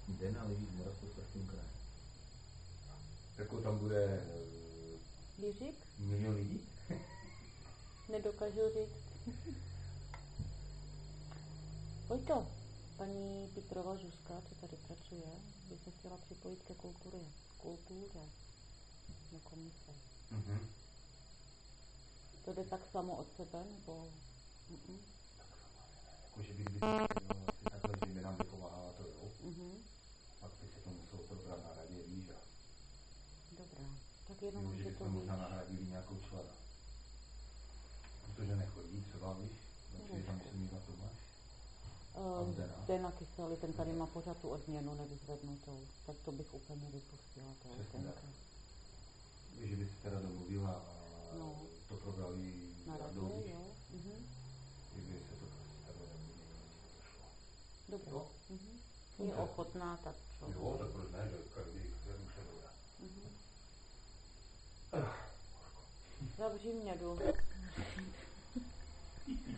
Den a lidí v Moravskoslezském kraji. Jako tam bude... Jiřík? Milion lidí? Nedokážu říct. Vojto, paní Pítrova Zuzka, co tady pracuje, by se chtěla připojit ke kultuře na komise. Mhm. To jde tak samo od sebe, nebo... Jakože by takhle, že by nám vypomáhala, to jo. Pak by se to muselo probrat na radě, víš, a... Dobrá, tak jenom, že že bychom to možná víš. nahradili nějakou člena. Protože nechodí, třeba víš, protože tam musím mít na to máš. Zdena Kysely, ten tady má pořád tu odměnu nevyzvednutou, tak to bych úplně vypustila. Přesně tak. Že by se teda domluvila a to probrali na radě, jo. Kdyby se to prostě takhle neměnilo, to šlo. Dobře. Jo? Je ochotná, tak čo? Jo, tak proč ne, že každý už je dobrá. Zavři mě, jdu.